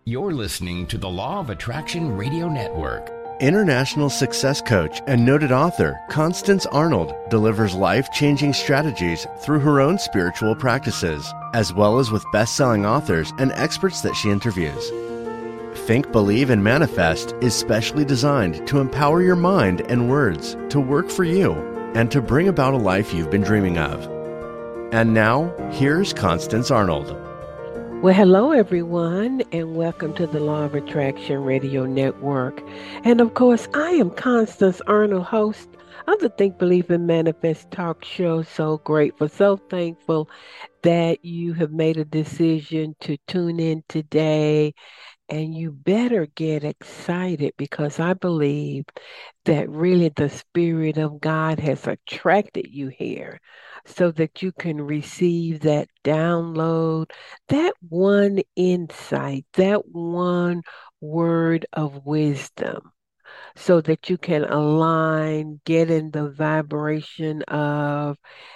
You're listening to the Law of Attraction Radio Network. International success coach and noted author Constance Arnold delivers life-changing strategies through her own spiritual practices, as well as with best-selling authors and experts that she interviews. Think, Believe, and Manifest is specially designed to empower your mind and words to work for you and to bring about a life you've been dreaming of. And now, here's Constance Arnold. Well, hello, everyone, and welcome to the Law of Attraction Radio Network. And of course, I am Constance Arnold, host of the Think, Believe, and Manifest talk show. So grateful, so thankful that you have made a decision to tune in today. And you better get excited because I believe that really the Spirit of God has attracted you here so that you can receive that download, that one insight, that one word of wisdom, so that you can align, get in the vibration of,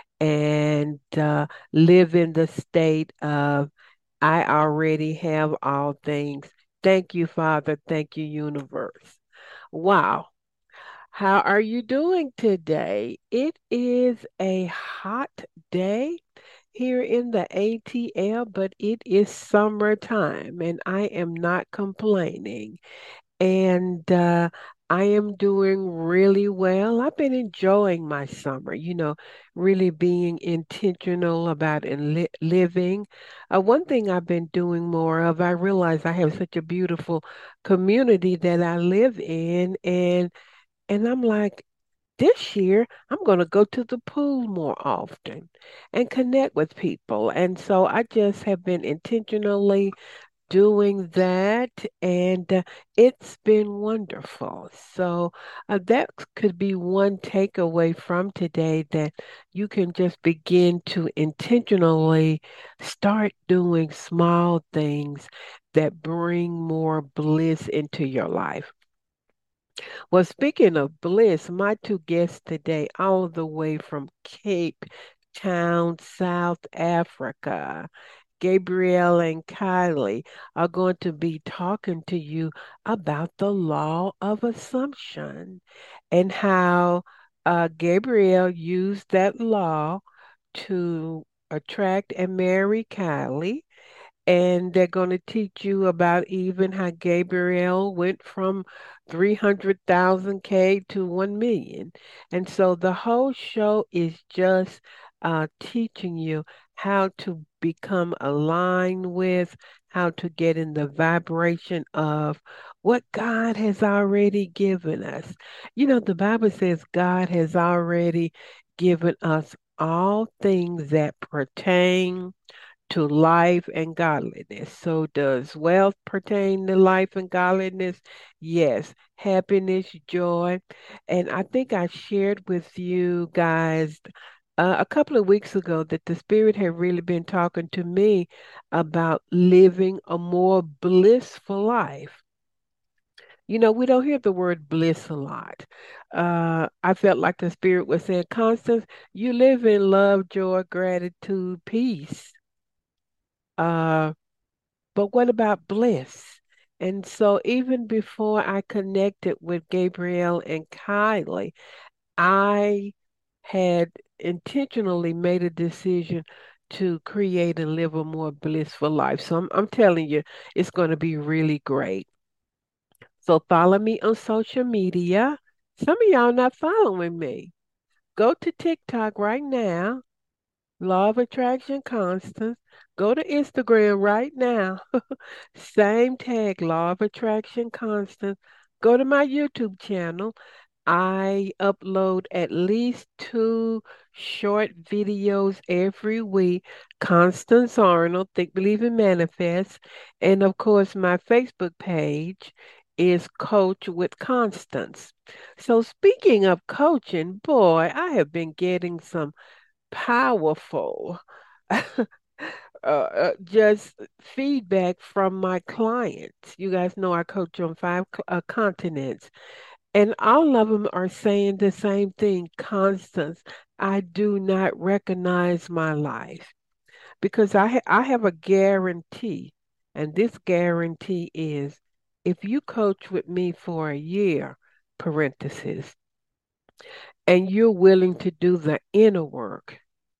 and live in the state of, I already have all things. Thank you, Father. Thank you, universe. Wow. How are you doing today? It is a hot day here in the ATL, but it is summertime and I am not complaining. And I am doing really well. I've been enjoying my summer, really being intentional about living. One thing I've been doing more of, I realize I have such a beautiful community that I live in, and I'm like, this year I'm going to go to the pool more often and connect with people. And so I just have been intentionally doing that, and it's been wonderful. So that could be one takeaway from today, that you can just begin to intentionally start doing small things that bring more bliss into your life. Well, speaking of bliss, my two guests today, all the way from Cape Town, South Africa, Gabrielle and Kylie, are going to be talking to you about the law of assumption and how Gabrielle used that law to attract and marry Kylie. And they're going to teach you about even how Gabrielle went from 300,000 K to 1 million. And so the whole show is just teaching you how to become aligned with, how to get in the vibration of what God has already given us. The Bible says God has already given us all things that pertain to life and godliness. So, does wealth pertain to life and godliness? Yes. Happiness, joy. And I think I shared with you guys a couple of weeks ago that the Spirit had really been talking to me about living a more blissful life. We don't hear the word bliss a lot. I felt like the Spirit was saying, Constance, you live in love, joy, gratitude, peace. Uh, but what about bliss? And so even before I connected with Gabrielle and Kylie, I had intentionally made a decision to create and live a more blissful life. So I'm telling you, it's going to be really great. So follow me on social media. Some of y'all not following me. Go to TikTok right now. Law of Attraction Constance. Go to Instagram right now. Same tag, Law of Attraction Constance. Go to my YouTube channel. I upload at least two short videos every week. Constance Arnold, Think, Believe, and Manifest. And of course, my Facebook page is Coach with Constance. So, speaking of coaching, boy, I have been getting some powerful just feedback from my clients. You guys know I coach on five continents, and all of them are saying the same thing, Constance. I do not recognize my life because I have a guarantee And this guarantee is if you coach with me for a year, parenthesis, and you're willing to do the inner work,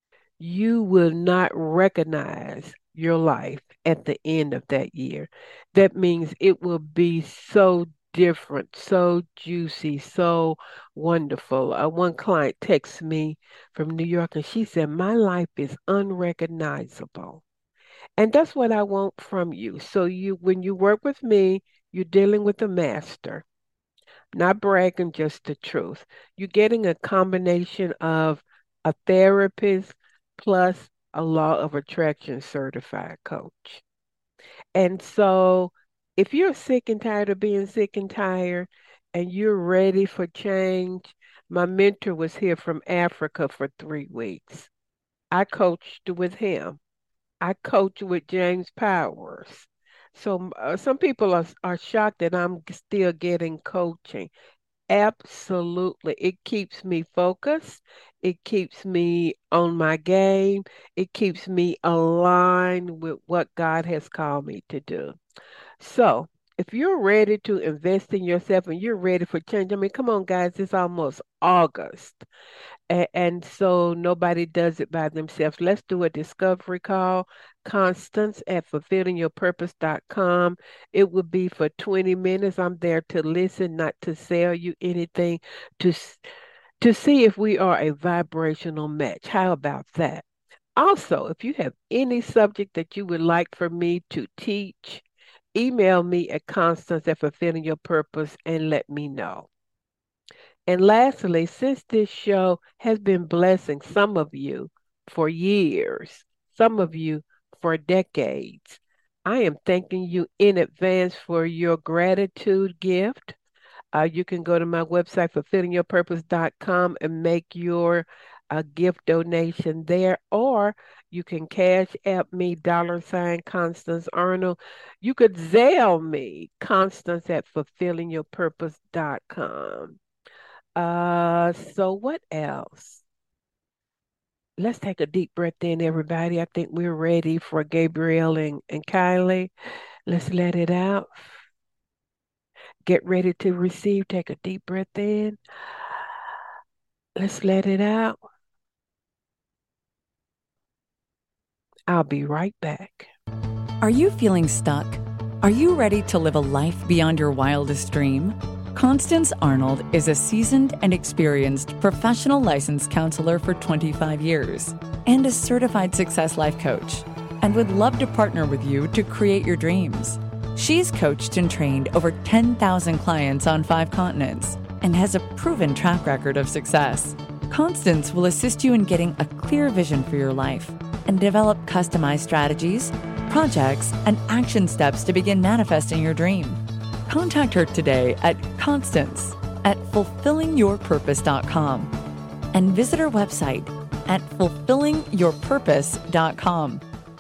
you will not recognize your life at the end of that year. That means it will be so different, so juicy, so wonderful. One client texts me from New York and she said, my life is unrecognizable. And that's what I want from you. So when you work with me, you're dealing with a master, not bragging, just the truth. You're getting a combination of a therapist plus a law of attraction certified coach. And so if you're sick and tired of being sick and tired and you're ready for change, my mentor was here from Africa for 3 weeks. I coached with him. I coach with James Powers. So some people are shocked that I'm still getting coaching. Absolutely. It keeps me focused. It keeps me on my game. It keeps me aligned with what God has called me to do. So, if you're ready to invest in yourself and you're ready for change, I mean, come on, guys, it's almost August. And so nobody does it by themselves. Let's do a discovery call. Constance at fulfillingyourpurpose.com. It will be for 20 minutes. I'm there to listen, not to sell you anything, to to see if we are a vibrational match. How about that? Also, if you have any subject that you would like for me to teach, email me at Constance at Fulfilling Your Purpose and let me know. And lastly, since this show has been blessing some of you for years, some of you for decades, I am thanking you in advance for your gratitude gift. You can go to my website, fulfillingyourpurpose.com, and make your gift donation there, or you can cash app me, $ Constance Arnold. You could Zelle me, Constance at fulfillingyourpurpose.com. So what else? Let's take a deep breath in, everybody. I think we're ready for Gabrielle and Kylie. Let's let it out. Get ready to receive. Take a deep breath in. Let's let it out. I'll be right back. Are you feeling stuck? Are you ready to live a life beyond your wildest dream? Constance Arnold is a seasoned and experienced professional licensed counselor for 25 years and a certified success life coach, and would love to partner with you to create your dreams. She's coached and trained over 10,000 clients on 5 continents and has a proven track record of success. Constance will assist you in getting a clear vision for your life and develop customized strategies, projects, and action steps to begin manifesting your dream. Contact her today at Constance at fulfillingyourpurpose.com and visit her website at fulfillingyourpurpose.com.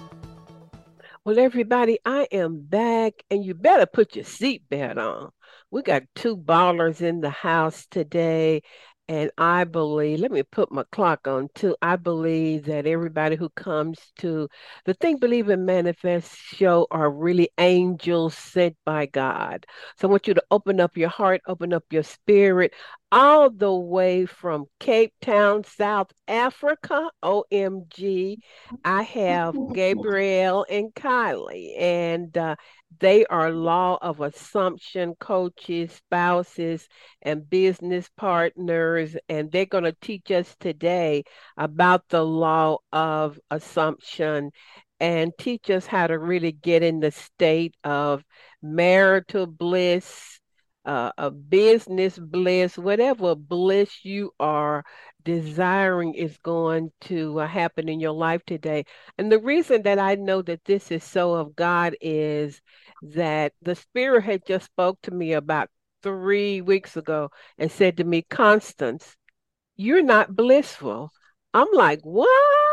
Well, everybody, I am back, and you better put your seatbelt on. We got 2 ballers in the house today, and I believe, let me put my clock on too. I believe that everybody who comes to the Think, Believe, and Manifest show are really angels sent by God. So I want you to open up your heart, open up your spirit, all the way from Cape Town, South Africa. OMG. I have Gabrielle and Kylie, and they are law of assumption coaches, spouses, and business partners. And they're going to teach us today about the law of assumption and teach us how to really get in the state of marital bliss, a business bliss, whatever bliss you are desiring is going to happen in your life today. And the reason that I know that this is so of God is that the Spirit had just spoke to me about 3 weeks ago and said to me, Constance, you're not blissful. I'm like, what?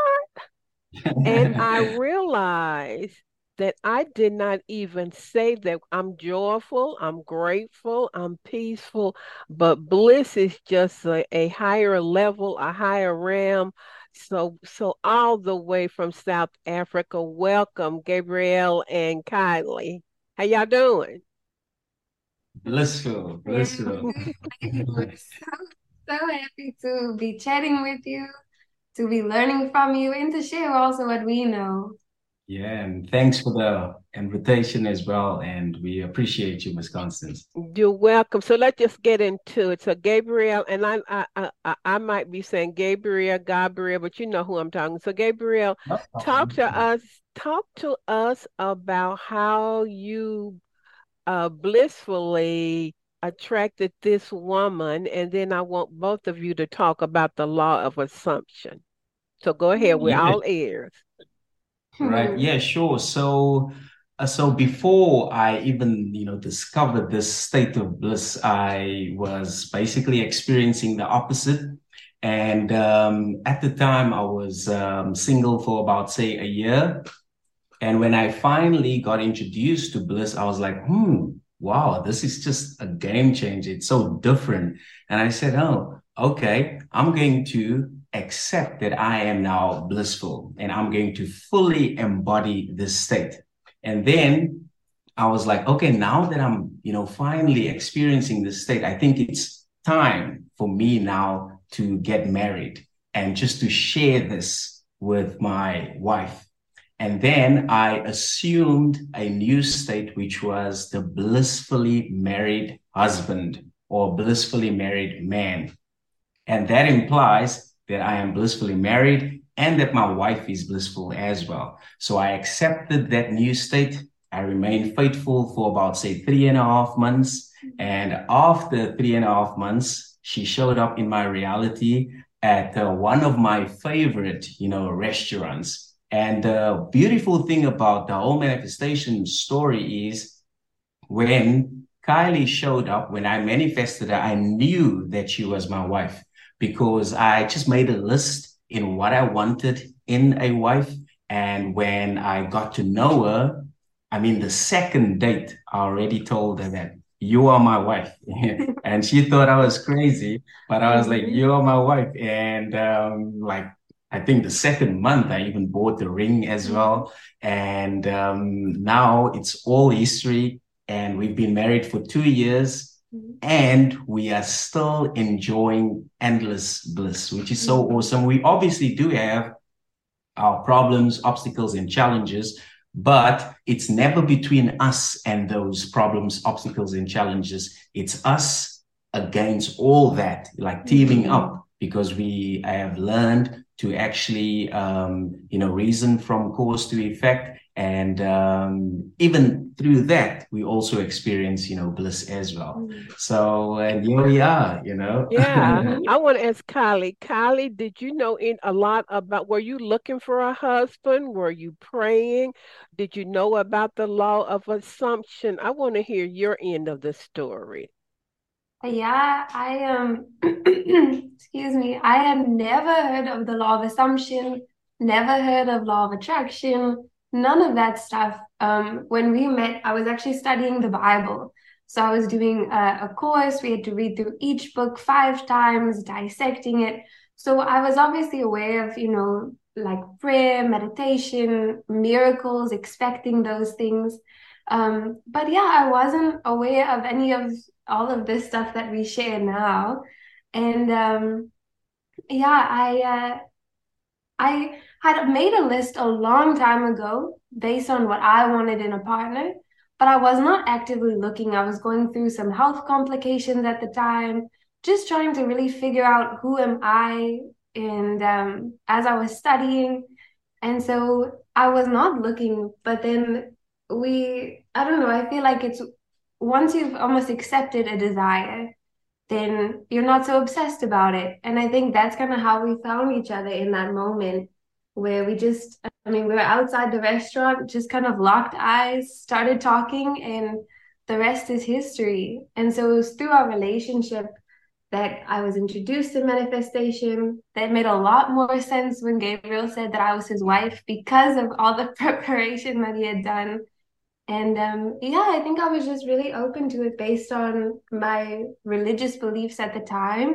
And I realized that I did not even say that I'm joyful, I'm grateful, I'm peaceful, but bliss is just a higher level, a higher realm. So all the way from South Africa, welcome, Gabrielle and Kylie. How y'all doing? Blissful, blissful. We're so happy to be chatting with you, to be learning from you, and to share also what we know. Yeah, and thanks for the invitation as well. And we appreciate you, Miss Constance. You're welcome. So let's just get into it. So Gabrielle, and I might be saying Gabrielle, but you know who I'm talking. So Gabrielle, No talk problem. to us, talk to us about how you blissfully attracted this woman, and then I want both of you to talk about the law of assumption. So go ahead, we're Yeah, all ears. right. Yeah, sure. So before I even, discovered this state of bliss, I was basically experiencing the opposite. And at the time, I was single for about, say, a year. And when I finally got introduced to bliss, I was like, wow, this is just a game changer. It's so different. And I said, oh, okay, I'm going to accept that I am now blissful and I'm going to fully embody this state. And then I was like, okay, now that I'm, finally experiencing this state, I think it's time for me now to get married and just to share this with my wife. And then I assumed a new state, which was the blissfully married husband or blissfully married man. And that implies that I am blissfully married and that my wife is blissful as well. So I accepted that new state. I remained faithful for about, say, 3.5 months. And after 3.5 months, she showed up in my reality at one of my favorite, restaurants. And the beautiful thing about the whole manifestation story is when Kylie showed up, when I manifested her, I knew that she was my wife because I just made a list in what I wanted in a wife. And when I got to know her, the second date, I already told her that you are my wife. And she thought I was crazy, but I was like, you are my wife. And I think the second month I even bought the ring as well. And now it's all history. And we've been married for 2 years and we are still enjoying endless bliss, which is so awesome. We obviously do have our problems, obstacles, and challenges, but it's never between us and those problems, obstacles, and challenges. It's us against all that, like teaming up, because we have learned to actually, reason from cause to effect. And even through that, we also experience, bliss as well. So, and here we are, Yeah, I want to ask Kylie. Kylie, did you know a lot about, were you looking for a husband? Were you praying? Did you know about the law of assumption? I want to hear your end of the story. Yeah, excuse me, I had never heard of the law of assumption, never heard of law of attraction, none of that stuff. When we met, I was actually studying the Bible. So I was doing a course. We had to read through each book 5 times, dissecting it. So I was obviously aware of, like prayer, meditation, miracles, expecting those things. But yeah, I wasn't aware of any of all of this stuff that we share now. And I had made a list a long time ago based on what I wanted in a partner, but I was not actively looking. I was going through some health complications at the time, just trying to really figure out who am I. And as I was studying, and so I was not looking, but then I don't know, I feel like it's once you've almost accepted a desire, then you're not so obsessed about it. And I think that's kind of how we found each other in that moment where we were outside the restaurant, just kind of locked eyes, started talking, and the rest is history. And so it was through our relationship that I was introduced to manifestation. That made a lot more sense when Gabriel said that I was his wife because of all the preparation that he had done. And I think I was just really open to it based on my religious beliefs at the time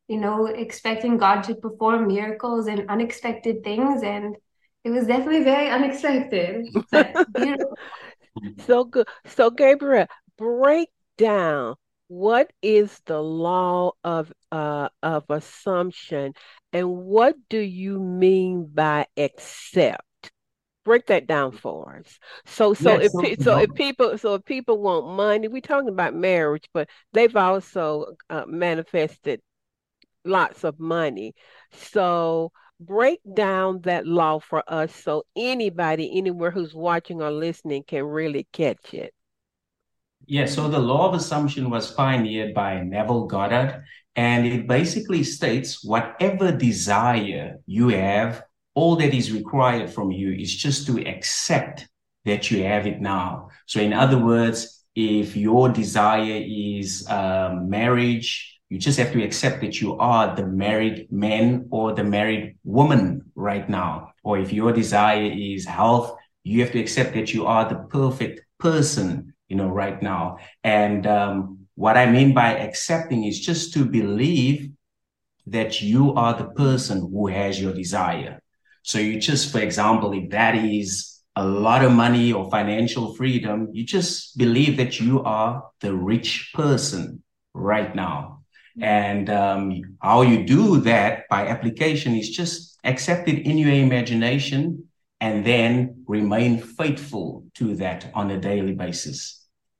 expecting God to perform miracles and unexpected things. And it was definitely very unexpected, but beautiful. So good. So, Gabriel, break down what is the law of assumption, and what do you mean by accept? Break that down for us. Yes, so, If people want money, we're talking about marriage, but they've also manifested lots of money. So break down that law for us so anybody anywhere who's watching or listening can really catch it. yeah, so the law of assumption was pioneered by Neville Goddard, and it basically states whatever desire you have, all that is required from you is just to accept that you have it now. So, in other words, if your desire is marriage, you just have to accept that you are the married man or the married woman right now. Or if your desire is health, you have to accept that you are the perfect person, right now. And what I mean by accepting is just to believe that you are the person who has your desire. So you just, for example, if that is a lot of money or financial freedom, you just believe that you are the rich person right now. And how you do that by application is just accept it in your imagination and then remain faithful to that on a daily basis.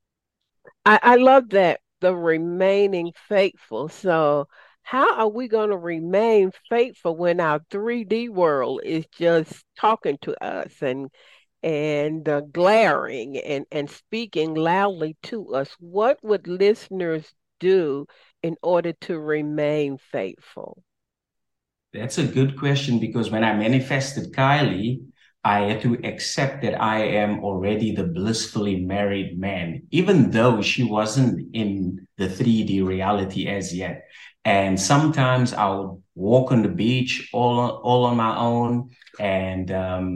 I love that, the remaining faithful. So, how are we going to remain faithful when our 3D world is just talking to us and glaring and speaking loudly to us? What would listeners do in order to remain faithful? That's a good question because when I manifested Kylie, I had to accept that I am already the blissfully married man, even though she wasn't in the 3D reality as yet. And sometimes I would walk on the beach all on my own. And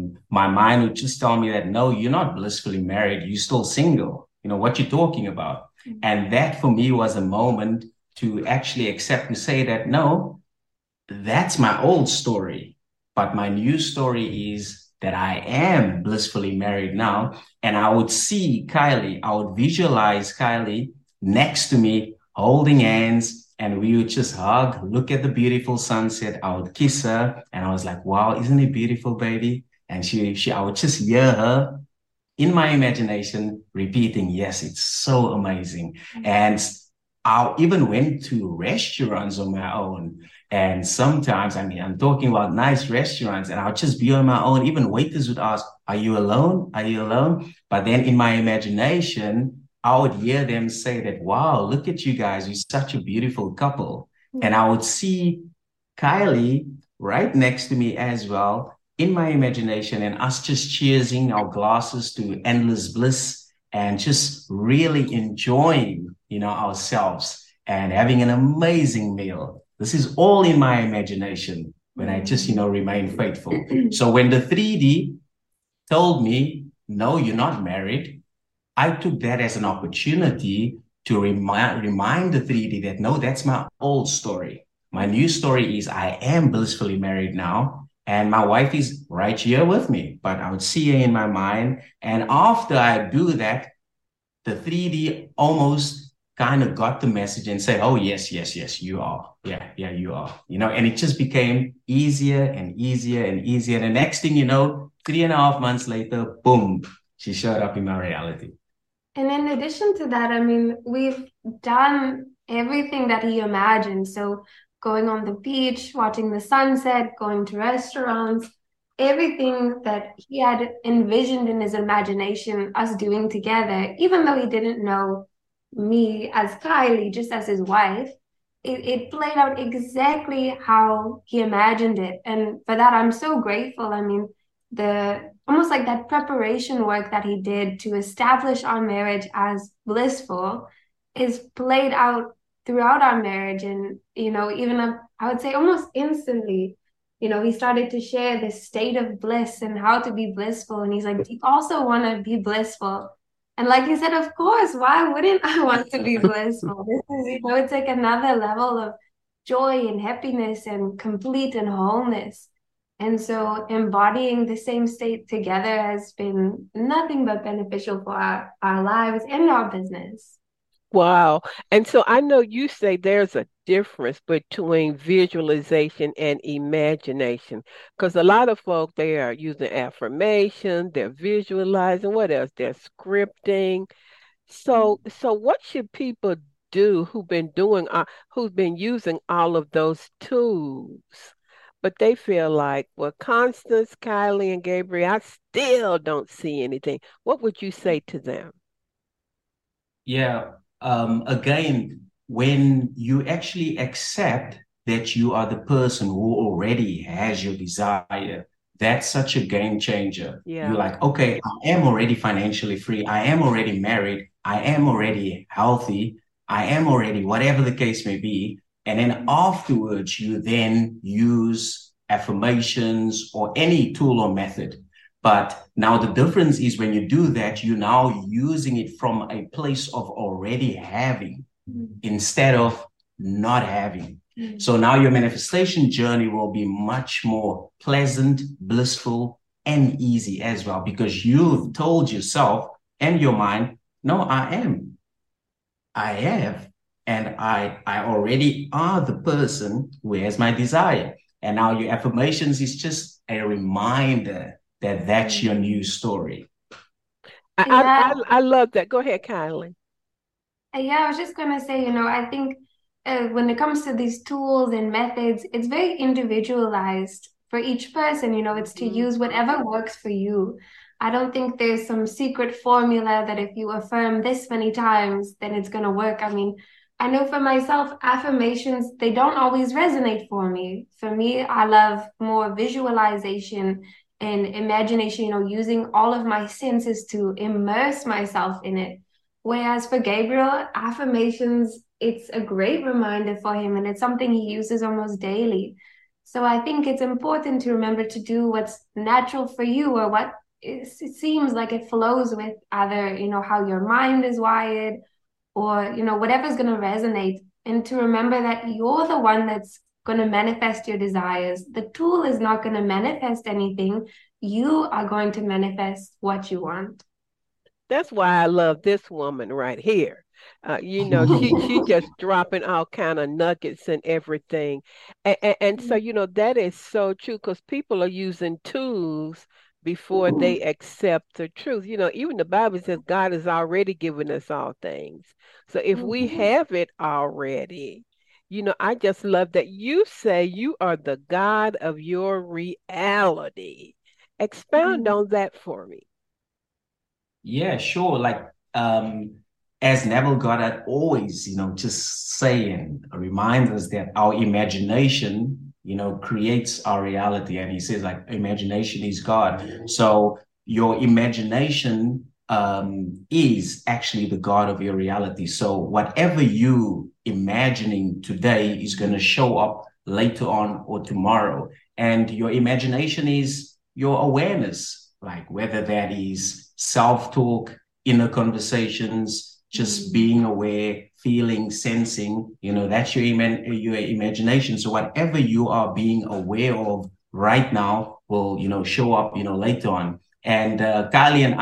my mind would just tell me that, no, you're not blissfully married. You're still single. You know, what you're talking about. And that for me was a moment to actually accept and say that, no, that's my old story. But my new story is that I am blissfully married now. And I would see Kylie, I would visualize Kylie next to me holding hands, and we would just hug, look at the beautiful sunset. I would kiss her and I was like, wow, isn't it beautiful, baby? And I would just hear her in my imagination repeating, yes, it's so amazing. And I even went to restaurants on my own. And sometimes, I mean, I'm talking about nice restaurants and I'll just be on my own. Even waiters would ask, are you alone? Are you alone? But then in my imagination, I would hear them say that, wow, look at you guys. You're such a beautiful couple. And I would see Kylie right next to me as well in my imagination, and us just cheersing our glasses to endless bliss and just really enjoying, ourselves and having an amazing meal. This is all in my imagination when I just, remain faithful. So when the 3D told me, no, you're not married, I took that as an opportunity to remind the 3D that, no, that's my old story. My new story is I am blissfully married now, and my wife is right here with me, but I would see her in my mind. And after I do that, the 3D almost kind of got the message and said, oh, yes, you are. Yeah, you are. And it just became easier and easier and easier. And the next thing you know, 3.5 months later, boom, she showed up in my reality. And in addition to that, I mean, we've done everything that he imagined. So going on the beach, watching the sunset, going to restaurants, everything that he had envisioned in his imagination, us doing together, even though he didn't know me as Kylie, just as his wife, it played out exactly how he imagined it. And for that, I'm so grateful. I mean, the almost like that preparation work that he did to establish our marriage as blissful is played out throughout our marriage. And, even I would say almost instantly, he started to share this state of bliss and how to be blissful. And he's like, do you also want to be blissful? And like you said, of course, why wouldn't I want to be blissful? This is, it's like another level of joy and happiness and complete and wholeness. And so embodying the same state together has been nothing but beneficial for our lives and our business. Wow. And so I know you say there's a difference between visualization and imagination because a lot of folk, they are using affirmation, they're visualizing, what else? They're scripting. So what should people do who've been using all of those tools, but they feel like, well, Constance, Kylie, and Gabriel, I still don't see anything. What would you say to them? Yeah. Again, when you actually accept that you are the person who already has your desire, that's such a game changer. You're Yeah. like, okay, I am already financially free. I am already married. I am already healthy. I am already whatever the case may be. And then afterwards, you then use affirmations or any tool or method. But now the difference is when you do that, you're now using it from a place of already having instead of not having. So now your manifestation journey will be much more pleasant, blissful, and easy as well, because you've told yourself and your mind, no, I have, and I already are the person who has my desire. And now your affirmations is just a reminder that that's your new story. Yeah. I love that. Go ahead, Kylie. Yeah, I was just going to say, I think when it comes to these tools and methods, it's very individualized for each person. It's to use whatever works for you. I don't think there's some secret formula that if you affirm this many times, then it's going to work. I mean, I know for myself, affirmations, they don't always resonate for me. For me, I love more visualization and imagination, using all of my senses to immerse myself in it. Whereas for Gabriel, affirmations, it's a great reminder for him and it's something he uses almost daily. So I think it's important to remember to do what's natural for you or what it seems like it flows with either, how your mind is wired or, whatever's going to resonate. And to remember that you're the one that's going to manifest your desires. The tool is not going to manifest anything. You are going to manifest what you want. That's why I love this woman right here. She just dropping all kind of nuggets and everything, and so that is so true because people are using tools before they accept the truth. Even the Bible says God has already given us all things. So if we have it already, I just love that you say you are the God of your reality. Expound on that for me. Yeah, sure. Like as Neville Goddard always, just saying, remind us that our imagination, creates our reality. And he says like imagination is God. So your imagination is actually the God of your reality. So whatever you imagining today is going to show up later on or tomorrow. And your imagination is your awareness, like whether that is self-talk, inner conversations, just being aware, feeling, sensing, that's your imagination. So whatever you are being aware of right now will, show up, later on. And Kylie and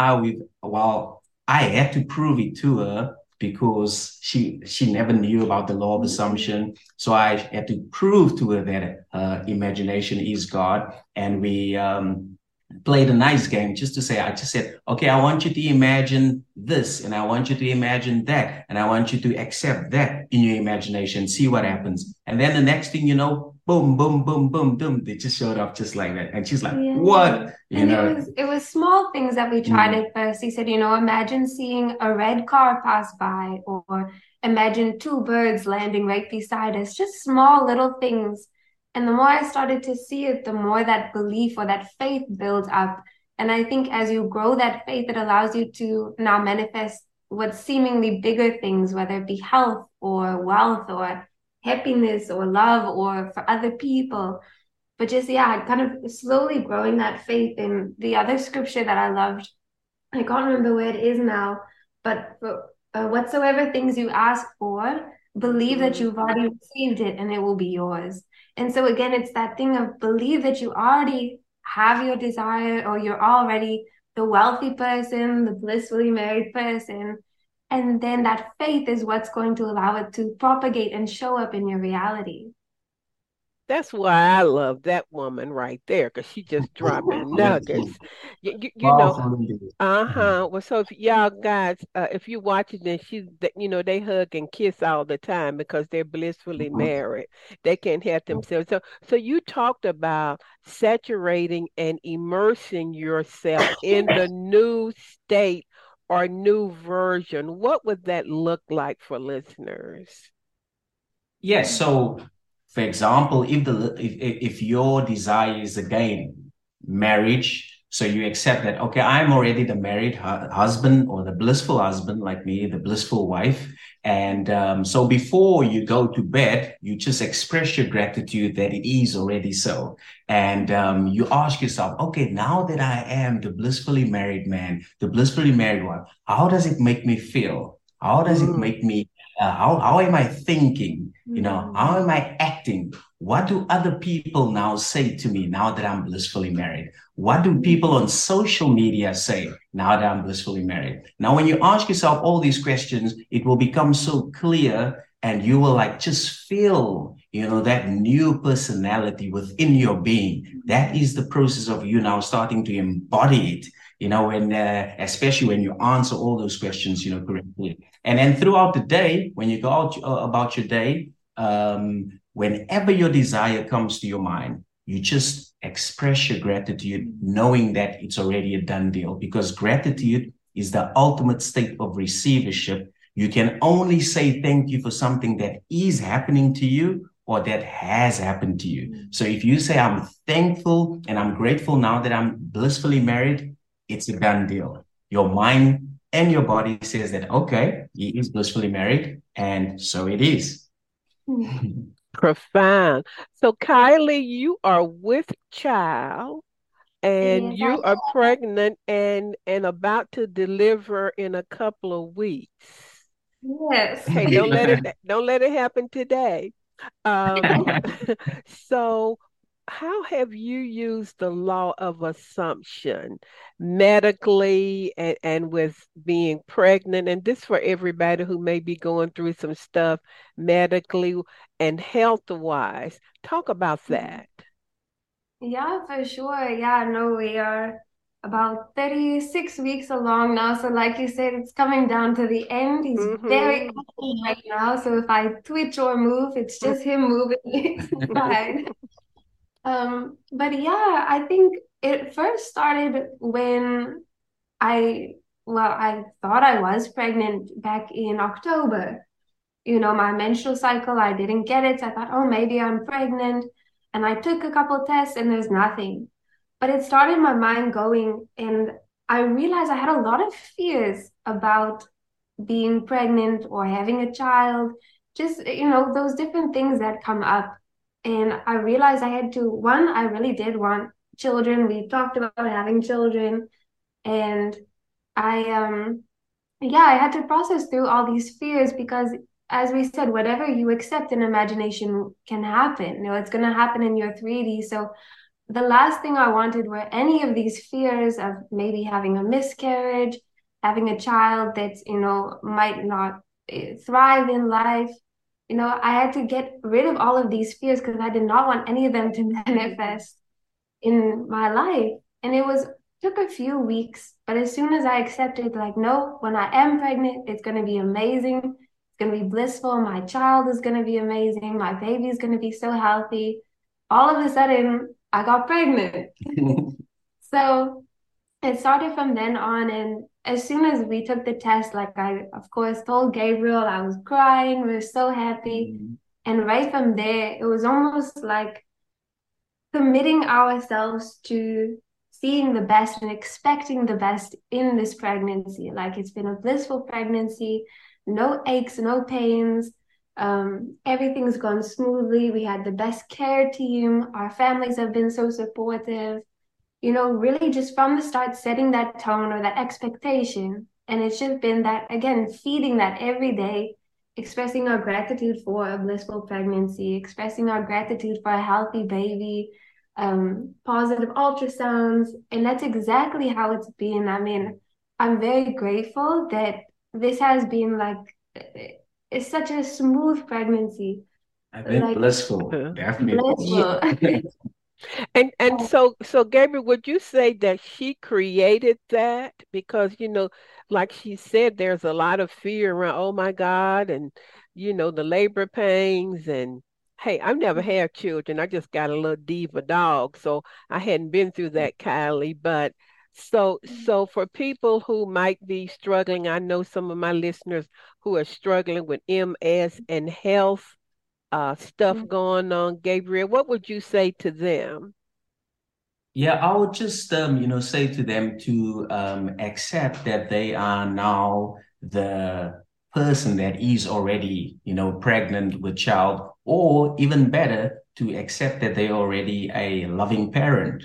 I had to prove it to her because she never knew about the law of assumption. So I had to prove to her that her imagination is God. And we played a nice game I just said, okay, I want you to imagine this and I want you to imagine that. And I want you to accept that in your imagination, see what happens. And then the next thing you know, boom, boom, boom, boom, boom. They just showed up just like that. And she's like, what? It was small things that we tried at first. He said, imagine seeing a red car pass by or imagine two birds landing right beside us, just small little things. And the more I started to see it, the more that belief or that faith builds up. And I think as you grow that faith, it allows you to now manifest what seemingly bigger things, whether it be health or wealth or happiness or love or for other people. But just, kind of slowly growing that faith. In the other scripture that I loved, I can't remember where it is now, but whatsoever things you ask for, believe that you've already received it and it will be yours. And so again, it's that thing of believe that you already have your desire, or you're already the wealthy person, the blissfully married person. And then that faith is what's going to allow it to propagate and show up in your reality. That's why I love that woman right there, because she just dropping nuggets. You know, Powerful indeed. Mhm. uh-huh. Well, so if y'all guys, if you're watching this, they hug and kiss all the time because they're blissfully married. They can't help themselves. So you talked about saturating and immersing yourself in the new state or new version. What would that look like for listeners? Yes. So, for example, if your desire is again marriage, so you accept that, okay, I'm already the married husband, or the blissful husband, like me, the blissful wife. And so before you go to bed, you just express your gratitude that it is already so. And you ask yourself, okay, now that I am the blissfully married man, the blissfully married wife, how does it make me feel? How does it make me how am I thinking? How am I acting? What do other people now say to me now that I'm blissfully married? What do people on social media say now that I'm blissfully married? Now, when you ask yourself all these questions, it will become so clear, and you will like just feel, that new personality within your being. That is the process of you now starting to embody it, especially when you answer all those questions, correctly. And then throughout the day, when you go out about your day, whenever your desire comes to your mind, you just express your gratitude, knowing that it's already a done deal, because gratitude is the ultimate state of receivership. You can only say thank you for something that is happening to you or that has happened to you. So if you say, I'm thankful and I'm grateful now that I'm blissfully married, it's a done deal. Your mind and your body says that, okay, he is blissfully married, and so it is. Profound. So, Kylie, you are with child and Yes, you are pregnant and about to deliver in a couple of weeks. yes. Hey, don't let it happen today. Um, so how have you used the law of assumption medically and with being pregnant? And this for everybody who may be going through some stuff medically and health wise. Talk about that. Yeah, for sure. Yeah, no, we are about 36 weeks along now. So, like you said, it's coming down to the end. He's very Mm-hmm. active right now. So, if I twitch or move, it's just him moving. It's fine. But yeah, I think it first started when I, I thought I was pregnant back in October. My menstrual cycle, I didn't get it. So I thought, oh, maybe I'm pregnant. And I took a couple tests and there's nothing. But it started my mind going, and I realized I had a lot of fears about being pregnant or having a child, just, those different things that come up. And I realized I had to, one, I really did want children. We talked about having children. And I, yeah, I had to process through all these fears because, as we said, whatever you accept in imagination can happen. It's going to happen in your 3D. So the last thing I wanted were any of these fears of maybe having a miscarriage, having a child that's, might not thrive in life. I had to get rid of all of these fears because I did not want any of them to manifest in my life. And took a few weeks, but as soon as I accepted, like, no, when I am pregnant, it's going to be amazing. It's going to be blissful. My child is going to be amazing. My baby is going to be so healthy. All of a sudden, I got pregnant. So it started from then on. And as soon as we took the test, like I, of course, told Gabriel, I was crying. We were so happy. And right from there, it was almost like committing ourselves to seeing the best and expecting the best in this pregnancy. Like, it's been a blissful pregnancy, no aches, no pains. Everything's gone smoothly. We had the best care team. Our families have been so supportive. Really just from the start, setting that tone or that expectation. And it's just been that, again, feeding that every day expressing our gratitude for a blissful pregnancy, expressing our gratitude for a healthy baby, positive ultrasounds. And that's exactly how it's been. I mean, I'm very grateful that this has been like, it's such a smooth pregnancy. I think Like, blissful, definitely. blissful. And so Gabriel, would you say that she created that? Because, like she said, there's a lot of fear around, oh my God, and the labor pains and hey, I've never had children. I just got a little diva dog, so I hadn't been through that, Kylie. But so for people who might be struggling, I know some of my listeners who are struggling with MS and health stuff going on. Gabriel, what would you say to them? Yeah, I would just say to them to accept that they are now the person that is already, pregnant with child, or even better, to accept that they're already a loving parent,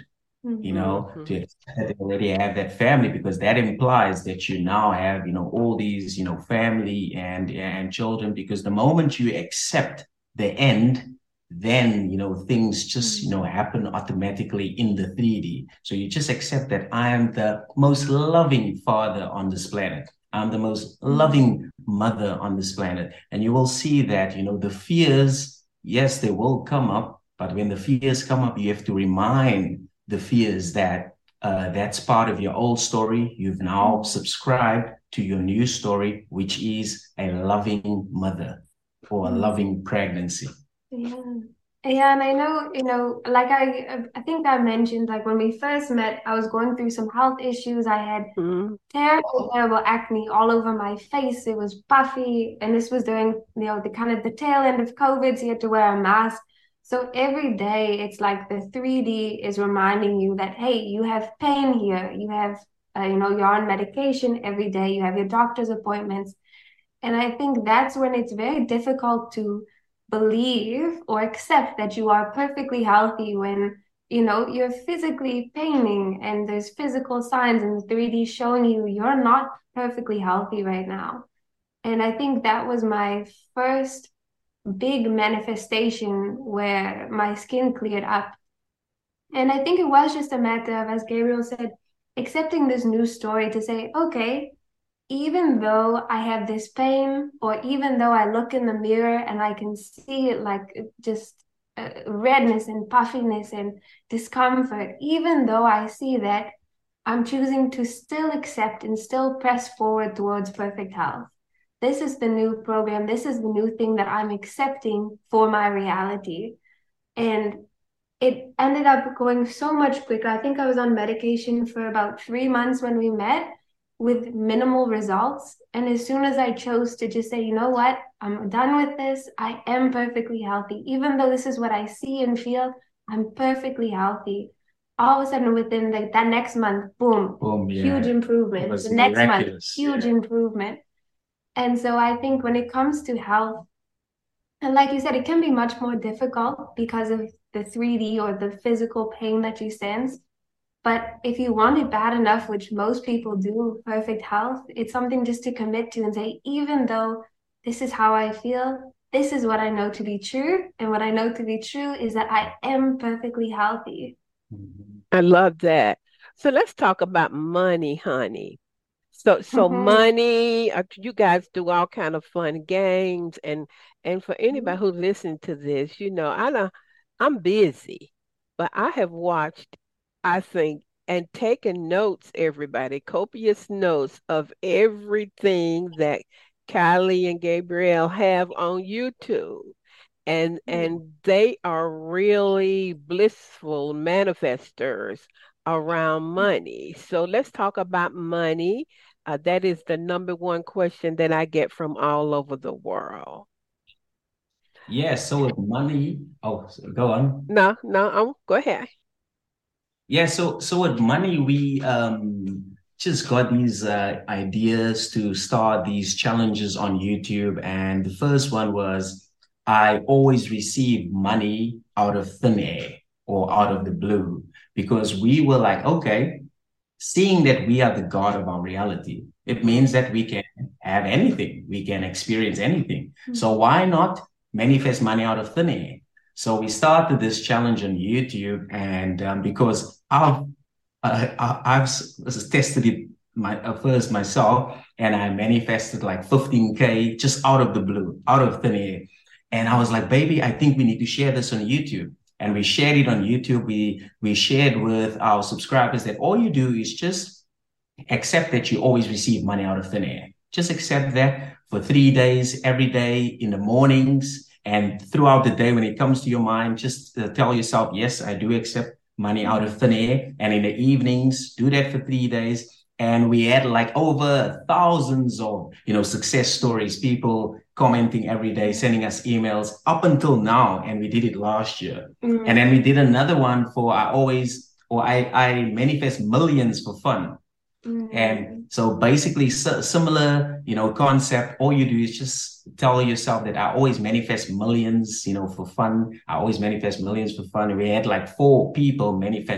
to accept that they already have that family, because that implies that you now have, all these, family and children, because the moment you accept the end, then things just happen automatically in the 3D. So you just accept that I am the most loving father on this planet. I'm the most loving mother on this planet. And you will see that the fears, yes, they will come up, but when the fears come up, you have to remind the fears that that's part of your old story. You've now subscribed to your new story, which is a loving mother or a loving pregnancy. Yeah. Yeah, and I know, like I think I mentioned, like when we first met, I was going through some health issues. I had terrible acne all over my face. It was puffy, and this was during, the kind of the tail end of COVID, so you had to wear a mask. So every day it's like the 3D is reminding you that, hey, you have pain here. You have, you're on medication every day. You have your doctor's appointments. And I think that's when it's very difficult to believe or accept that you are perfectly healthy when, you're physically paining and there's physical signs in the 3D showing you're not perfectly healthy right now. And I think that was my first big manifestation where my skin cleared up. And I think it was just a matter of, as Gabriel said, accepting this new story to say, okay, even though I have this pain, or even though I look in the mirror and I can see it like just redness and puffiness and discomfort, even though I see that, I'm choosing to still accept and still press forward towards perfect health. This is the new program. This is the new thing that I'm accepting for my reality. And it ended up going so much quicker. I think I was on medication for about 3 months when we met, with minimal results. And as soon as I chose to just say, you know what, I'm done with this, I am perfectly healthy. Even though this is what I see and feel, I'm perfectly healthy. All of a sudden, within that next month, boom, huge improvement. The next month, huge improvement. And so I think when it comes to health, and like you said, it can be much more difficult because of the 3D or the physical pain that you sense. But if you want it bad enough, which most people do, perfect health, it's something just to commit to and say, even though this is how I feel, this is what I know to be true. And what I know to be true is that I am perfectly healthy. I love that. So let's talk about money, honey. So money, you guys do all kind of fun games, and for anybody who's listening to this, I'm busy, but I have watched, I think, and taken notes, everybody, copious notes of everything that Kylie and Gabriel have on YouTube. And they are really blissful manifestors around money. So let's talk about money. That is the number one question that I get from all over the world. Yeah, so with money, go on. No, go ahead. Yeah, so with money, we just got these ideas to start these challenges on YouTube. And the first one was, I always receive money out of thin air or out of the blue, because we were like, okay, seeing that we are the God of our reality, It means that we can have anything, we can experience anything. So why not manifest money out of thin air? So we started this challenge on YouTube, and because I've tested it first myself, and I manifested like 15K just out of the blue, out of thin air. And I was like, baby, I think we need to share this on YouTube. And we shared it on YouTube. We shared with our subscribers that all you do is just accept that you always receive money out of thin air. Just accept that for 3 days, every day in the mornings and throughout the day. When it comes to your mind, just tell yourself, yes, I do accept money out of thin air. And in the evenings, do that for 3 days. And we had like over thousands of, success stories, people commenting every day, sending us emails up until now. And we did it last year. And then we did another one for I manifest millions for fun. And so basically similar, concept. All you do is just tell yourself that I always manifest millions, for fun. I always manifest millions for fun. We had like 4 people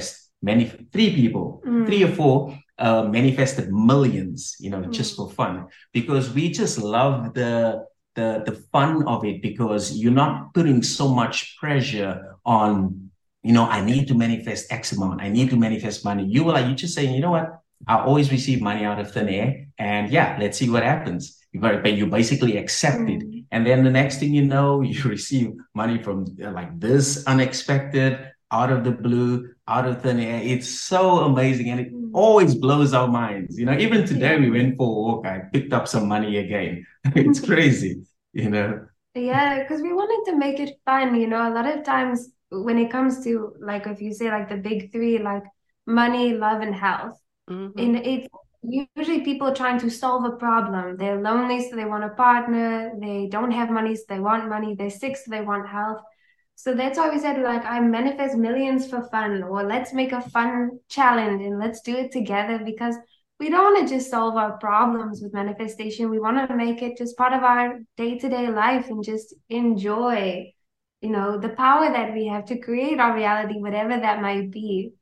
three or four manifested millions, just for fun, because we just love the fun of it, because you're not putting so much pressure on, I need to manifest X amount. I need to manifest money. You just saying, you know what? I always receive money out of thin air, and yeah, let's see what happens. But you basically accept it. And then the next thing you know, you receive money from like this unexpected, out of the blue, out of thin air. It's so amazing. And it always blows our minds. Even today we went for a walk. I picked up some money again. It's crazy, Yeah, because we wanted to make it fun. A lot of times when it comes to, like, if you say like the big 3, like money, love, and health, and it's usually people trying to solve a problem. They're lonely, so they want a partner. They don't have money, so they want money. They're sick, so they want health. So that's why we said, like, I manifest millions for fun, or let's make a fun challenge and let's do it together, because we don't want to just solve our problems with manifestation. We want to make it just part of our day-to-day life and just enjoy, the power that we have to create our reality, whatever that might be.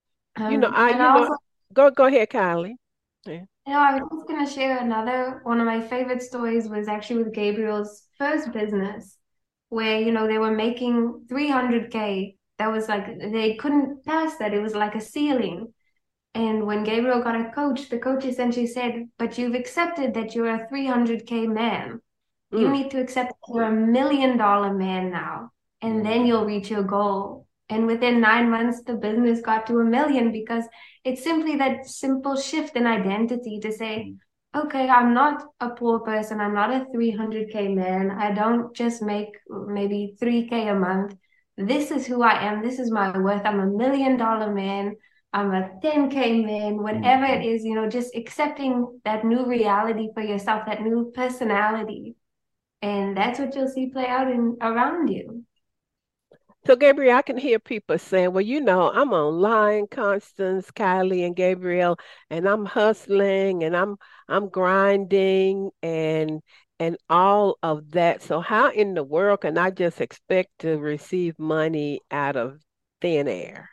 Go ahead, Kylie. Yeah. I was just going to share one of my favorite stories was actually with Gabriel's first business, where, they were making 300K. That was like, they couldn't pass that. It was like a ceiling. And when Gabriel got a coach, the coach essentially said, but you've accepted that you're a 300K man. You need to accept that you're $1 million man now, and then you'll reach your goal. And within 9 months, the business got to $1 million, because it's simply that simple shift in identity to say, okay, I'm not a poor person. I'm not a 300K man. I don't just make maybe 3K a month. This is who I am. This is my worth. I'm $1 million man. I'm a 10K man, whatever it is, just accepting that new reality for yourself, that new personality. And that's what you'll see play out around you. So, Gabriel, I can hear people saying, well, I'm online, Constance, Kylie, and Gabriel, and I'm hustling and I'm grinding and all of that. So how in the world can I just expect to receive money out of thin air?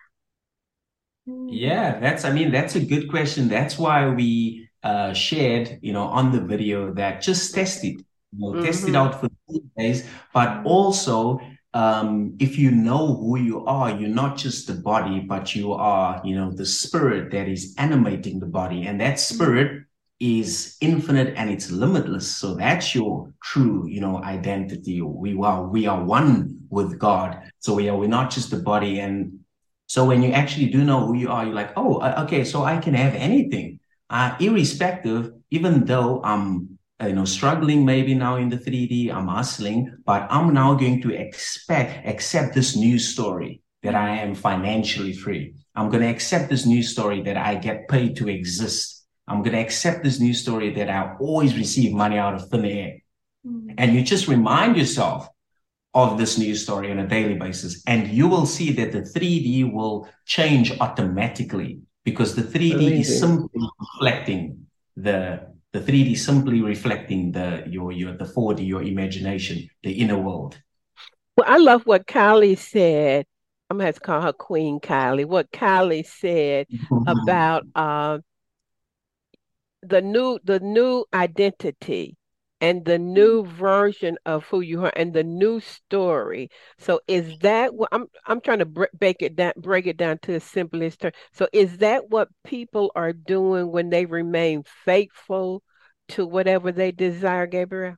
Yeah, that's a good question. That's why we shared, on the video, that just test it, test it out for 3 days, but also if you know who you are, you're not just the body, but you are, the spirit that is animating the body. And that spirit is infinite and it's limitless. So that's your true, identity. We are one with God. So we're not just the body. And so when you actually do know who you are, you're like, oh, okay, so I can have anything, irrespective, even though I'm struggling maybe now in the 3D, I'm hustling, but I'm now going to accept this new story that I am financially free. I'm going to accept this new story that I get paid to exist. I'm going to accept this new story that I always receive money out of thin air. And you just remind yourself of this news story on a daily basis, and you will see that the 3D will change automatically, because the 3D is simply reflecting the 3D simply reflecting the 4D, your imagination, the inner world. Well, I love what Kylie said. I'm going to have to call her Queen Kylie. What Kylie said about the new identity and the new version of who you are and the new story. So is that what I'm trying to break it down to its simplest term. So is that what people are doing when they remain faithful to whatever they desire, Gabriel?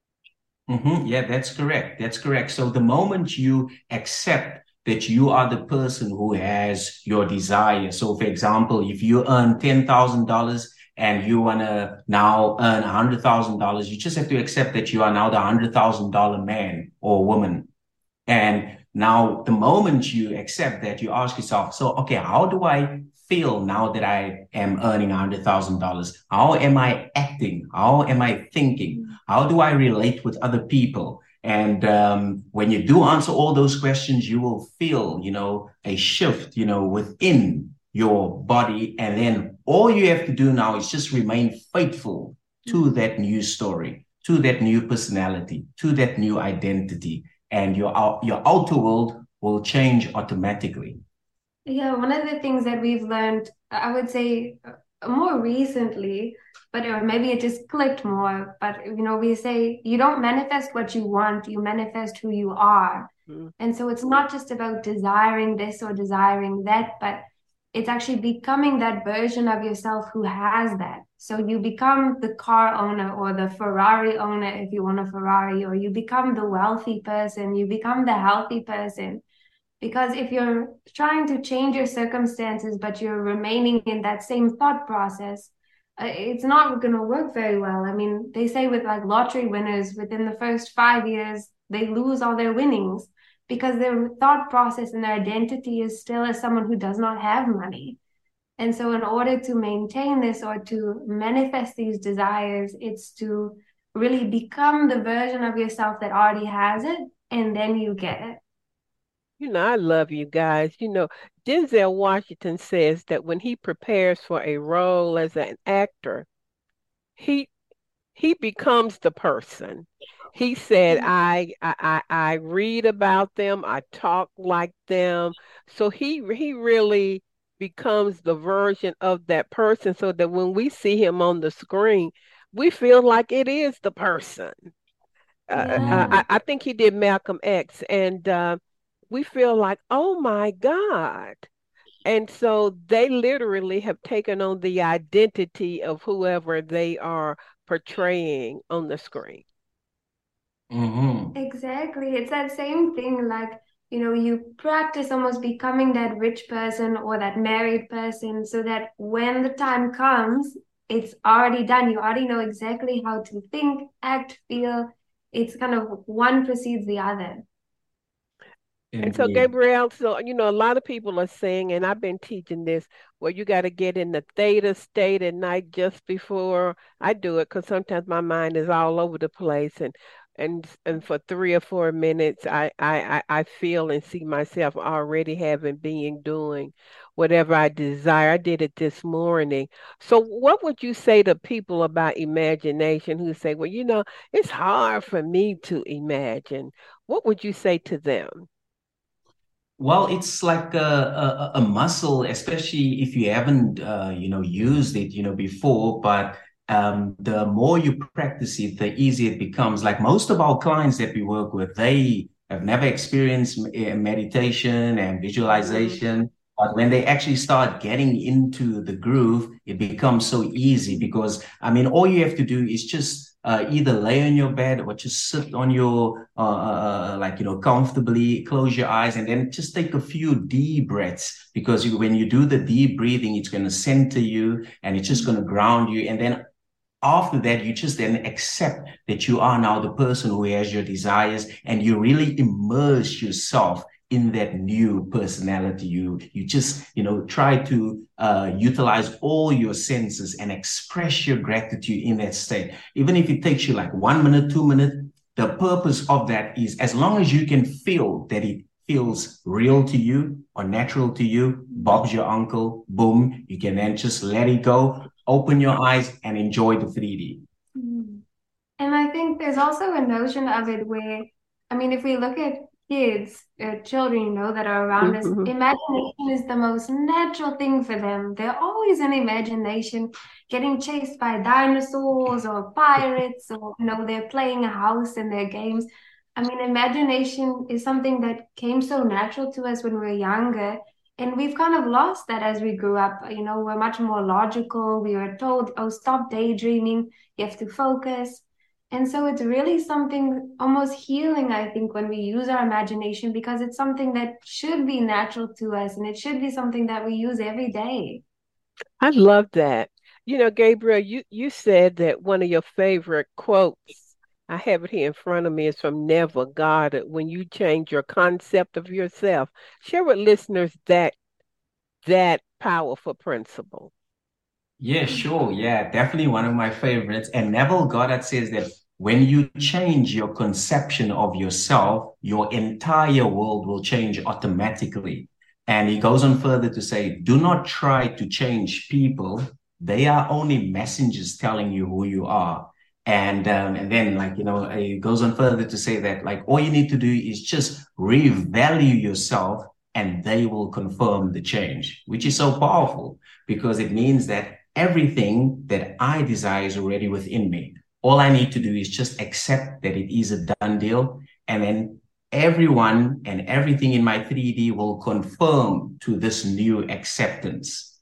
Yeah, that's correct. That's correct. So the moment you accept that you are the person who has your desire. So for example, if you earn $10,000 and you want to now earn $100,000, you just have to accept that you are now the $100,000 man or woman. And now, the moment you accept that, you ask yourself, so, okay, how do I feel now that I am earning $100,000? How am I acting? How am I thinking? How do I relate with other people? And when you do answer all those questions, you will feel, a shift, within your body. And then all you have to do now is just remain faithful to that new story, to that new personality, to that new identity, and your outer world will change automatically. Yeah, one of the things that we've learned, I would say more recently, but or maybe it just clicked more. But we say you don't manifest what you want, you manifest who you are. Mm. And so it's not just about desiring this or desiring that, but it's actually becoming that version of yourself who has that. So you become the car owner or the Ferrari owner if you want a Ferrari, or you become the wealthy person, you become the healthy person. Because if you're trying to change your circumstances, but you're remaining in that same thought process, it's not going to work very well. I mean, they say with like lottery winners, within the first 5 years, they lose all their winnings because their thought process and their identity is still as someone who does not have money. And so in order to maintain this or to manifest these desires, it's to really become the version of yourself that already has it, and then you get it. I love you guys. Denzel Washington says that when he prepares for a role as an actor, he he becomes the person. He said, I read about them, I talk like them. So he really becomes the version of that person so that when we see him on the screen, we feel like it is the person. Yeah. I think he did Malcolm X, and we feel like, oh my God. And so they literally have taken on the identity of whoever they are portraying on the screen. Mm-hmm. Exactly. It's that same thing, like, you practice almost becoming that rich person or that married person so that when the time comes, it's already done. You already know exactly how to think, act, feel. It's kind of one precedes the other. And so, Indeed. Gabrielle, so, a lot of people are saying, and I've been teaching this, where you got to get in the theta state at night just before I do it, because sometimes my mind is all over the place. And for 3 or 4 minutes, I feel and see myself already having being doing whatever I desire. I did it this morning. So, what would you say to people about imagination who say, well, it's hard for me to imagine? What would you say to them? Well, it's like a muscle, especially if you haven't, used it, before. But the more you practice it, the easier it becomes. Like most of our clients that we work with, they have never experienced meditation and Mm. visualization. But when they actually start getting into the groove, it becomes so easy because, I mean, all you have to do is just either lay on your bed or just sit on your like comfortably, close your eyes, and then just take a few deep breaths, because when you do the deep breathing, it's going to center you and it's just going to ground you. And then after that, you just then accept that you are now the person who has your desires, and you really immerse yourself in that new personality. You just try to utilize all your senses and express your gratitude in that state, even if it takes you like 1 minute, 2 minutes. The purpose of that is, as long as you can feel that it feels real to you or natural to you, Bob's your uncle, boom, you can then just let it go, open your eyes, and enjoy the 3D. Mhm. And I think there's also a notion of it where, I mean, if we look at kids, children, that are around us, Mm-hmm. imagination is the most natural thing for them. They're always in imagination, getting chased by dinosaurs or pirates, or, they're playing a house in their games. I mean, imagination is something that came so natural to us when we were younger. And we've kind of lost that as we grew up. We're much more logical. We were told, oh, stop daydreaming. You have to focus. And so it's really something almost healing, I think, when we use our imagination, because it's something that should be natural to us and it should be something that we use every day. I love that. Gabriel, you said that one of your favorite quotes, I have it here in front of me, is from Neville Goddard. When you change your concept of yourself, share with listeners that powerful principle. Yeah, sure. Yeah, definitely one of my favorites. And Neville Goddard says that when you change your conception of yourself, your entire world will change automatically. And he goes on further to say, do not try to change people. They are only messengers telling you who you are. And then, he goes on further to say that, all you need to do is just revalue yourself and they will confirm the change, which is so powerful because it means that everything that I desire is already within me. All I need to do is just accept that it is a done deal. And then everyone and everything in my 3D will confirm to this new acceptance,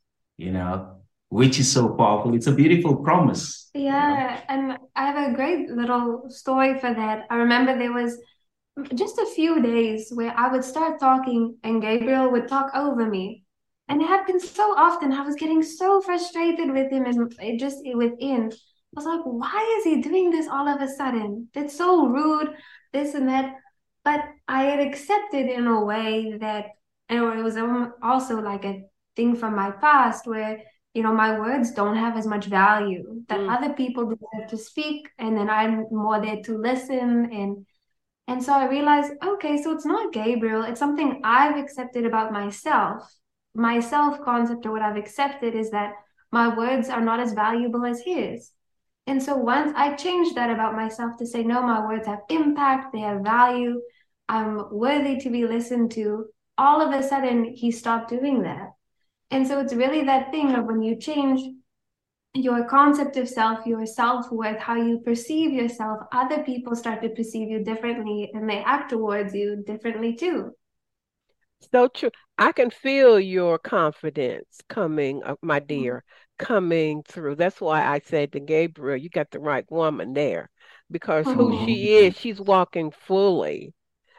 which is so powerful. It's a beautiful promise. Yeah. And I have a great little story for that. I remember there was just a few days where I would start talking and Gabriel would talk over me. And it happened so often. I was getting so frustrated with him and within. I was like, why is he doing this all of a sudden? It's so rude, this and that. But I had accepted in a way that, and it was also like a thing from my past where, my words don't have as much value, that other people deserve to speak. And then I'm more there to listen. And so I realized, okay, so it's not Gabriel. It's something I've accepted about myself. My self-concept, or what I've accepted, is that my words are not as valuable as his. And so once I changed that about myself to say, no, my words have impact, they have value, I'm worthy to be listened to, all of a sudden he stopped doing that. And so it's really that thing of when you change your concept of self, your self-worth, how you perceive yourself, other people start to perceive you differently and they act towards you differently too. So true. I can feel your confidence coming, my dear, coming through. That's why I said to Gabriel, you got the right woman there because who she is, she's walking fully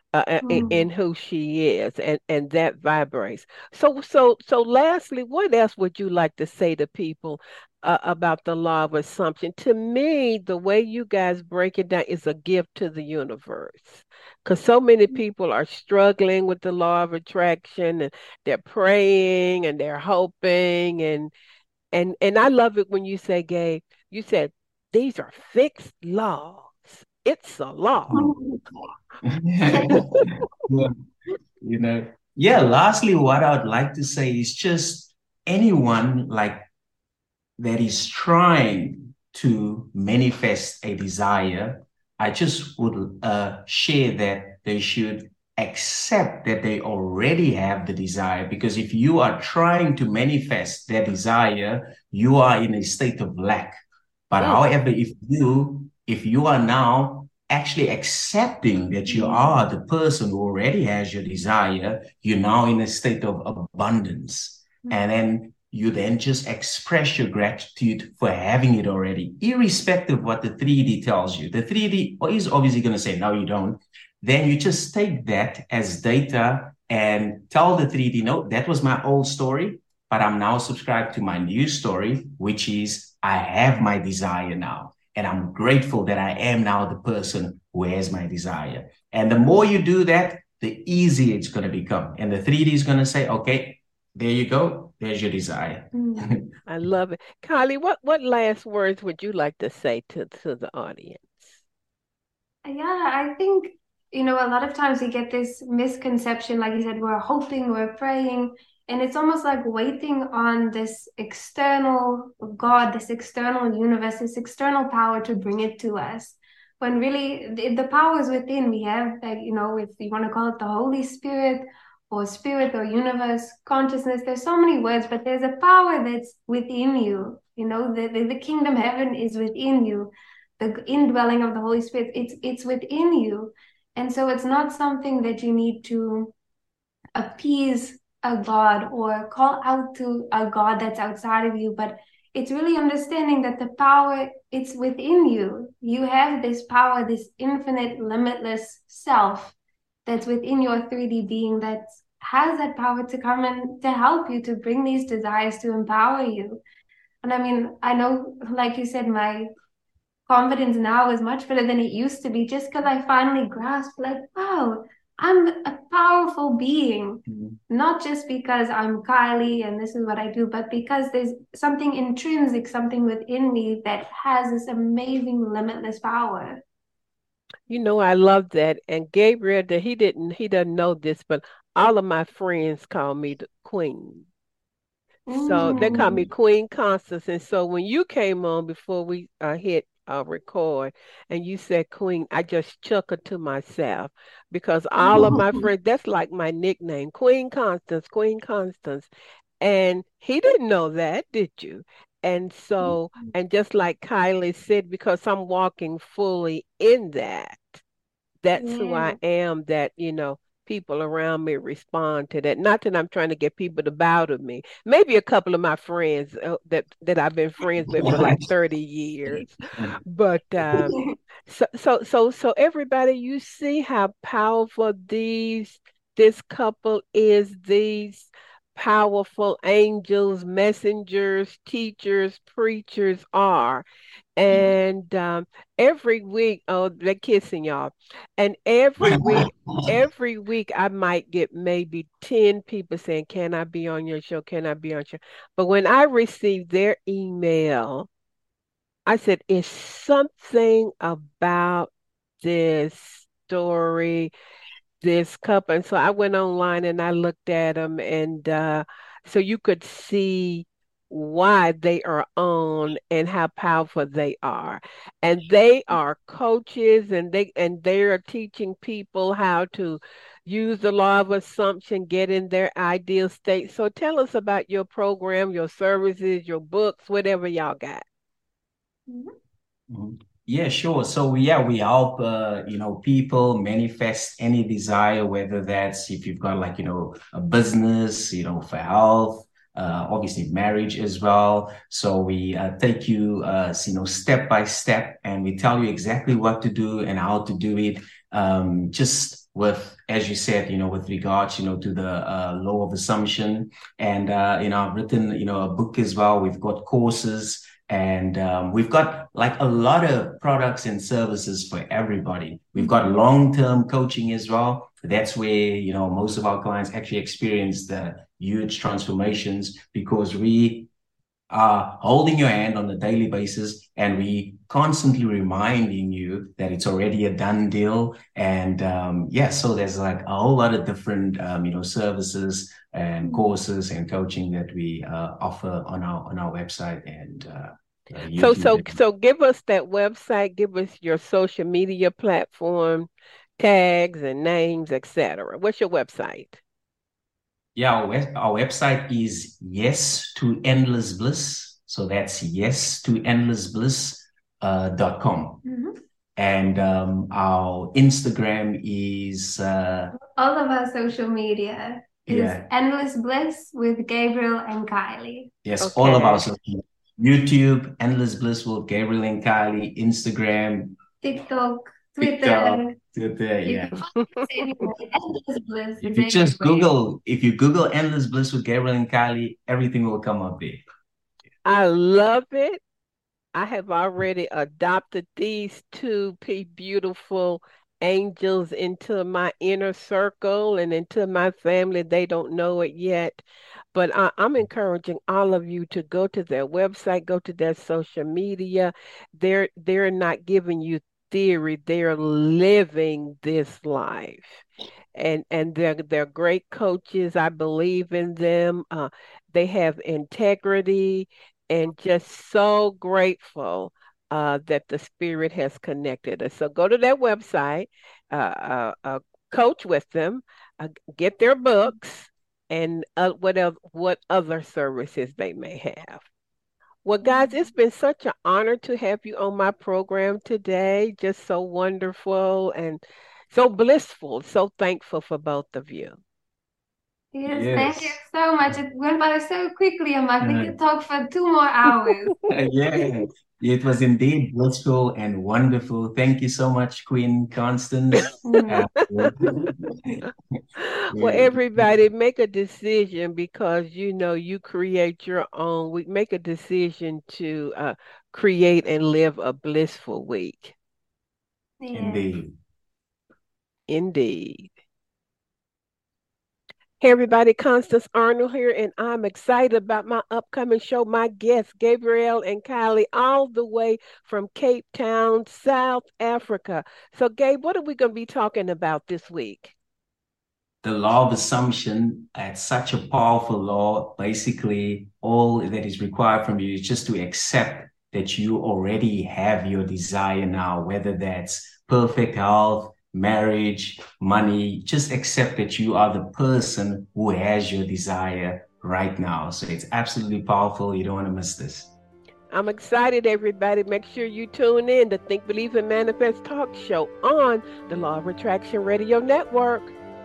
in who she is, and that vibrates. So lastly, what else would you like to say to people about the law of assumption? To me, the way you guys break it down is a gift to the universe, because so many people are struggling with the law of attraction, and they're praying and they're hoping, and I love it when you say, Gabe, you said these are fixed laws. It's a law. Yeah, lastly, what I would like to say is just anyone that is trying to manifest a desire, I just would share that they should accept that they already have the desire, because if you are trying to manifest that desire, you are in a state of lack. But however, if you are now actually accepting that you are the person who already has your desire, you're now in a state of abundance. And then you then just express your gratitude for having it already, irrespective of what the 3D tells you. The 3D is obviously going to say, no, you don't. Then you just take that as data and tell the 3D, no, that was my old story, but I'm now subscribed to my new story, which is I have my desire now. And I'm grateful that I am now the person who has my desire. And the more you do that, the easier it's going to become. And the 3D is going to say, okay, there you go. There's your desire. I love it. Kylie, what last words would you like to say to the audience? Yeah, I think, a lot of times we get this misconception, like you said, we're hoping, we're praying, and it's almost like waiting on this external God, this external universe, this external power to bring it to us. when really the power is within. We have, like, if you want to call it the Holy Spirit or universe, consciousness, there's so many words, but there's a power that's within you. The kingdom heaven is within you. The indwelling of the Holy Spirit, it's within you. And so it's not something that you need to appease a God or call out to a God that's outside of you, but it's really understanding that the power, it's within you. You have this power, this infinite, limitless self that's within your 3D being that has that power to come and to help you, to bring these desires, to empower you. And I mean, I know, like you said, my confidence now is much better than it used to be, just because I finally grasped, like, wow, I'm a powerful being, not just because I'm Kylie and this is what I do, but because there's something intrinsic, something within me that has this amazing, limitless power. I love that. And Gabriel, he doesn't know this, but all of my friends call me the Queen. So they call me Queen Constance. And so when you came on before we hit record and you said Queen, I just chuckled to myself because all of my friends, that's like my nickname, Queen Constance, Queen Constance. And he didn't know that, did you? And so, and just like Kylie said, because I'm walking fully in that, that's who I am, that, people around me respond to that. Not that I'm trying to get people to bow to me. Maybe a couple of my friends that I've been friends with for like 30 years. But so everybody, you see how powerful this couple is, these powerful angels, messengers, teachers, preachers are. And every week, oh, they're kissing y'all. And every week I might get maybe 10 people saying, "Can I be on your show? Can I be on your show?" But when I received their email, I said, "It's something about this story, this couple." And so I went online and I looked at them, and so you could see why they are on and how powerful they are. And they are coaches, and they are teaching people how to use the law of assumption, get in their ideal state. So tell us about your program, your services, your books, whatever y'all got. Yeah, sure. So yeah, we help people manifest any desire, whether that's if you've got like a business, for health, obviously marriage as well. So we take you step by step, and we tell you exactly what to do and how to do it. Just with, as you said, with regards, to the law of assumption, and I've written a book as well. We've got courses. And we've got like a lot of products and services for everybody. We've got long-term coaching as well. That's where, most of our clients actually experience the huge transformations, because we are holding your hand on a daily basis, and we constantly reminding you that it's already a done deal. And so there's like a whole lot of different, services and courses and coaching that we offer on our website. And so give us that website, give us your social media platform, tags and names, etc. What's your website? Yeah, our website is Yes to Endless Bliss. So that's yes to endlessbliss.com. And our Instagram is all of our social media is Endless Bliss with Gabriel and Kylie. Yes, okay. All of our social media. YouTube, Endless Bliss with Gabriel and Kylie, Instagram, TikTok, Twitter, yeah. If you just Google Endless Bliss with Gabriel and Kylie, everything will come up there. I love it. I have already adopted these two beautiful angels into my inner circle and into my family. They don't know it yet, but I'm encouraging all of you to go to their website, go to their social media. They're not giving you theory, they're living this life. And they're great coaches. I believe in them. They have integrity, and just so grateful that the Spirit has connected us. So go to that website, coach with them, get their books, and what other services they may have. Well, guys, it's been such an honor to have you on my program today. Just so wonderful and so blissful. So thankful for both of you. Yes, thank you so much. It went by so quickly. I'm like, we could talk for 2 more hours. Yeah, it was indeed blissful and wonderful. Thank you so much, Queen Constance. Well, everybody make a decision, because you create your own. We make a decision to create and live a blissful week. Indeed. Indeed. Hey everybody, Constance Arnold here, and I'm excited about my upcoming show. My guests, Gabrielle and Kylie, all the way from Cape Town, South Africa. So, Gabe, what are we going to be talking about this week? The law of assumption. It's such a powerful law. Basically, all that is required from you is just to accept that you already have your desire now, whether that's perfect health, marriage, money. Just accept that you are the person who has your desire right now. So it's absolutely powerful. You don't want to miss this. I'm excited, everybody. Make sure you tune in to Think, Believe, and Manifest Talk Show on the Law of Attraction Radio Network.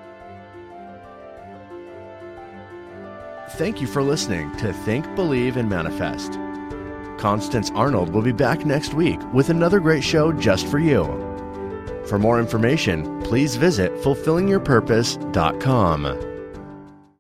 Thank you for listening to Think, Believe, and Manifest. Constance Arnold will be back next week with another great show just for you. For more information, please visit fulfillingyourpurpose.com.